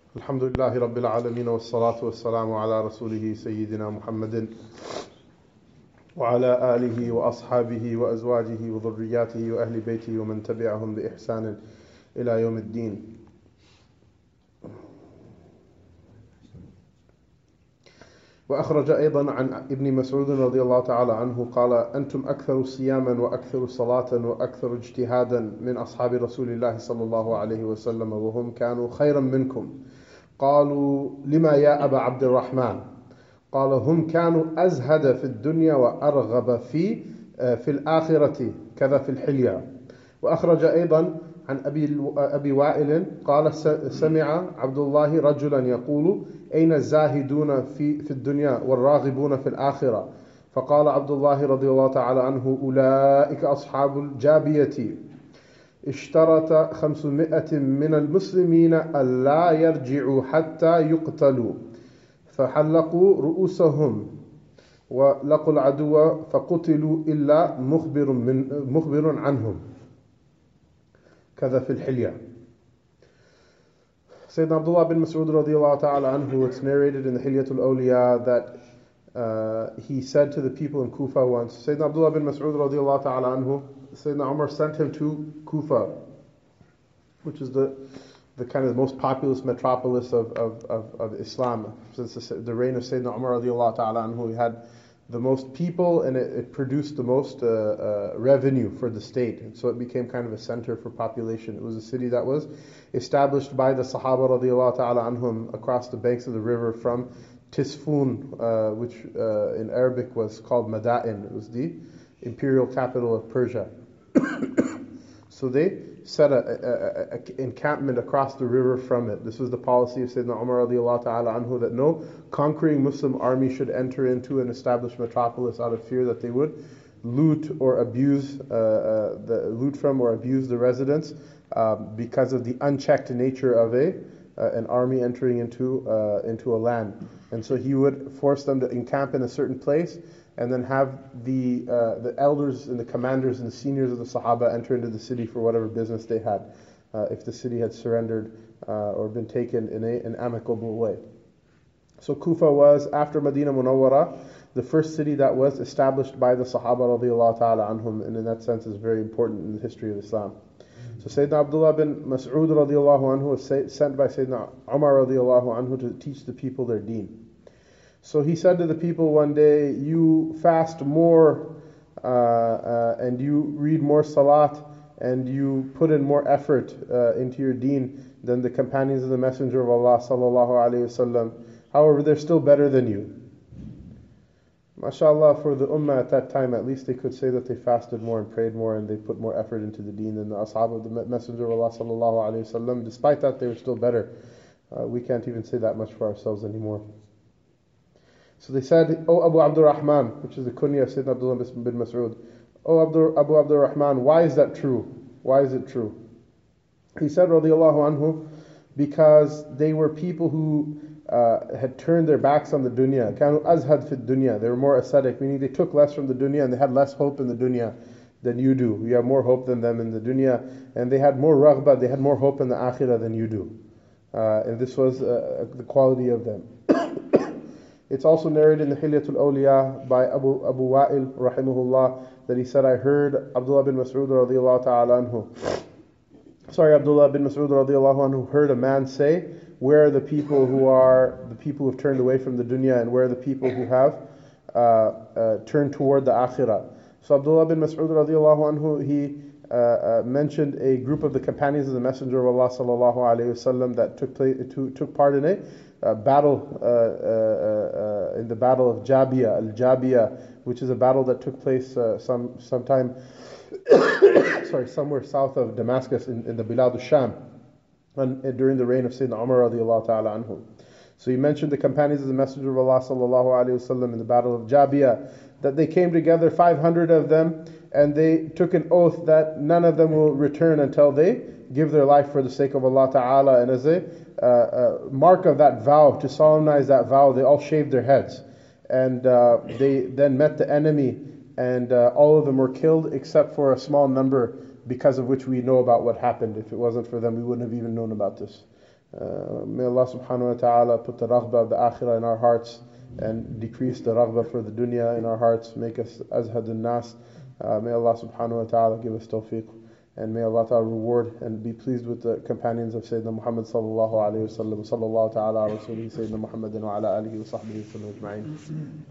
الحمد لله رب العالمين والصلاة والسلام على رسوله سيدنا محمد وعلى آله وأصحابه وأزواجه وذرياته وأهل بيته ومن تبعهم بإحسان إلى يوم الدين. وأخرج أيضا عن ابن مسعود رضي الله تعالى عنه قال: أنتم أكثر صياما وأكثر صلاة وأكثر اجتهادا من أصحاب رسول الله صلى الله عليه وسلم وهم كانوا خيرا منكم. قالوا: لما يا أبا عبد الرحمن؟ قال: هم كانوا أزهد في الدنيا وأرغب في الآخرة كذا في الحلية. وأخرج أيضا عن أبي وائل قال: سمع عبد الله رجلا يقول: أين الزاهدون في الدنيا والراغبون في الآخرة؟ فقال عبد الله رضي الله تعالى عنه: أولئك أصحاب الجابية، اشترط 500 من المسلمين ألا يرجعوا حتى يقتلوا، فحلقوا رؤوسهم ولقوا العدو فقتلوا إلا مخبر عنهم كذا في الحلية. Sayyidina Abdullah bin Mas'ud radiallahu ta'ala anhu, it's narrated in the Hilyatul Awliya that he said to the people in Kufa once, Sayyidina Abdullah bin Mas'ud radiallahu ta'ala anhu, Sayyidina Umar sent him to Kufa, which is the kind of most populous metropolis of Islam. Since the reign of Sayyidina Umar radiallahu ta'ala anhu, he had the most people and it produced the most revenue for the state. And so it became kind of a center for population. It was a city that was established by the Sahaba radiallahu ta'ala anhum across the banks of the river from Tisfun, which in Arabic was called Madain. It was the imperial capital of Persia. So they set an encampment across the river from it. This was the policy of Sayyidina Umar radiallahu ta'ala anhu, that no conquering Muslim army should enter into an established metropolis out of fear that they would loot or abuse the residents because of the unchecked nature of an army entering into a land. And so he would force them to encamp in a certain place, and then have the elders and the commanders and the seniors of the Sahaba enter into the city for whatever business they had, if the city had surrendered or been taken in an amicable way. So Kufa was, after Medina Munawwara, the first city that was established by the Sahaba radiallahu ta'ala anhum, and in that sense is very important in the history of Islam. So Sayyidina Abdullah bin Mas'ud radiallahu anhu was sent by Sayyidina Umar radiallahu anhu to teach the people their deen. So he said to the people one day, you fast more and you read more salat and you put in more effort into your deen than the companions of the Messenger of Allah sallallahu alayhi wasallam. However, they're still better than you. MashaAllah, for the ummah at that time, at least they could say that they fasted more and prayed more and they put more effort into the deen than the ashab of the Messenger of Allah sallallahu alayhi wasallam. Despite that, they were still better. We can't even say that much for ourselves anymore. So they said, "O Abu Abdurrahman," which is the kunya of Sayyidina Abdullah bin Mas'ud, "O Abu Abdurrahman, why is that true? Why is it true?" He said, radiyallahu anhu, because they were people who had turned their backs on the dunya. Kanu azhad fi dunya. They were more ascetic, meaning they took less from the dunya and they had less hope in the dunya than you do. You have more hope than them in the dunya, and they had more raghbah, they had more hope in the akhirah than you do. And this was the quality of them. It's also narrated in the Hilyatul Awliya by Abu Wa'il rahimahullah that he said, I heard Abdullah bin Mas'ud radiallahu ta'ala anhu. Abdullah bin Mas'ud radiallahu anhu heard a man say, where are the people who have turned away from the dunya, and where are the people who have turned toward the akhirah? So Abdullah bin Mas'ud radiallahu anhu, he mentioned a group of the companions of the Messenger of Allah sallallahu alayhi wasallam that took part in a battle in the battle of Al-Jabiyah, which is a battle that took place sometime somewhere south of Damascus in the Bilad al-Sham during the reign of Sayyidina Umar radiallahu ta'ala anhu. So he mentioned the companions of the Messenger of Allah sallallahu alayhi wasallam in the battle of Jabiyah, that they came together, 500 of them, and they took an oath that none of them will return until they give their life for the sake of Allah Ta'ala. And as a mark of that vow, to solemnize that vow, they all shaved their heads. And they then met the enemy, and all of them were killed except for a small number, because of which we know about what happened. If it wasn't for them, we wouldn't have even known about this. May Allah subhanahu wa ta'ala put the raghbah of the akhirah in our hearts and decrease the raghbah for the dunya in our hearts, make us azhadun nas. May Allah subhanahu wa ta'ala give us tawfiq, and may Allah ta'ala reward and be pleased with the companions of Sayyidina Muhammad sallallahu alayhi wa sallam. Sallallahu ta'ala ala rasulihi Sayyidina Muhammadin wa ala alihi wa sahbihi wa sallam ajma'in.